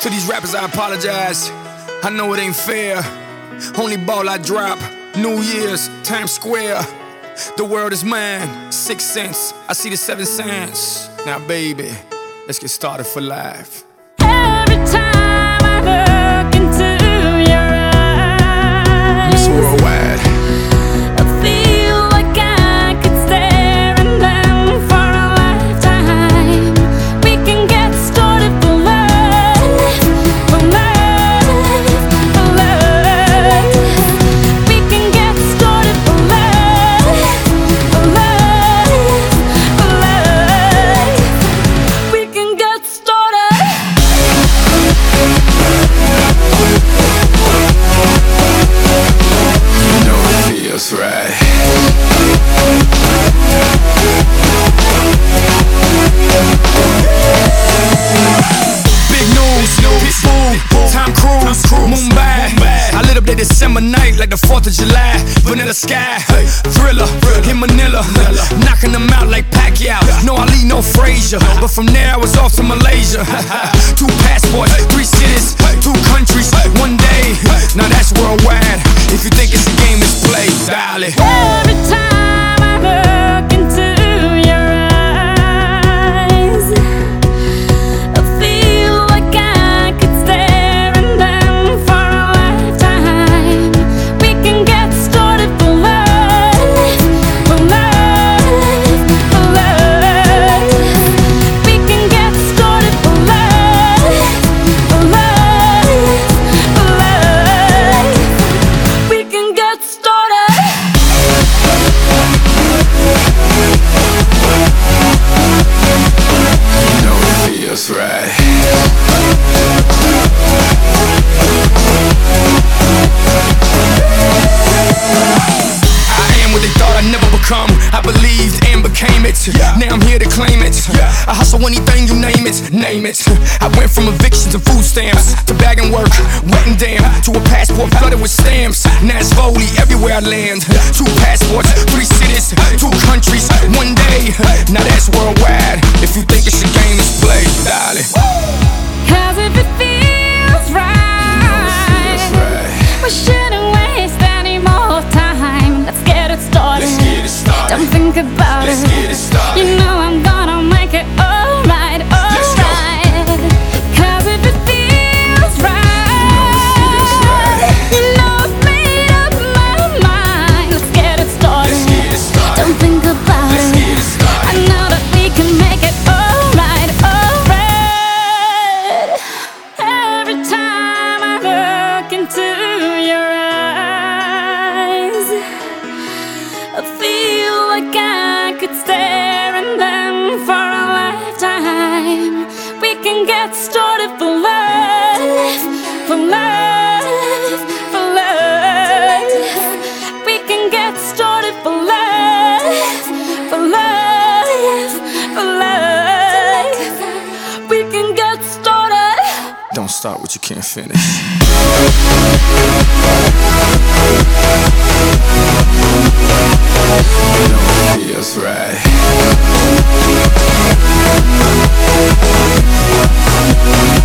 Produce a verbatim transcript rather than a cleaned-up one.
To these rappers I apologize, I know it ain't fair. Only ball I drop, New Year's, Times Square. The world is mine, six cents, I see the seven cents. Now baby, let's get started for life. Every time I look into your eyes, Miss Worldwide, I feel like I could stare in them for a lifetime. We can get started for love, for love, for love. We can get started for love, for love, for love. We can get started. you know it feels right. Big news, Pitbull, Tom Cruise, Mumbai. I lit up that December night like the fourth of July. Vanilla Sky, Thriller, in Manila, knocking them out like Pacquiao. No Ali, no Frazier, but from there I was off to Malaysia. Two passports, three cities, two countries, one day. Now that's worldwide. If you think it's a game, it's play, darling. Every time I look into your eyes, I feel like I could stare in them for a lifetime. We can get started for love, for love, for love. We can get started for love, for love, for love. We can get started. You know it feels right. I am what they thought I'd never become. I believed and became it. Now I'm here to claim it. I hustle anything, you name it, name it. I went from evictions to food stamps, to bagging work, wet and damn, to a passport flooded with stamps. Now it's Foley everywhere I land. Two passports, three cities, two countries, one day. Now that's worldwide. If you think it's a game, it's play, darling. Cause if it feels right, we shouldn't waste any more time. Let's get it started. Let's get it started. Don't think about Let's it. get it started. You know I'm gonna make it alright, Let's go. alright. Cause if it feels right, you know I've made up my mind. Let's get it started. Let's get it started. Don't think about Let's it. get it started. I know that we can make it alright, alright. Every time I look into your eyes, I feel like I could stare in them for a lifetime. We can get started for love, for love, for love. We can get started for love, for love, for love. We can get started. Don't start what you can't finish. You know it feels right.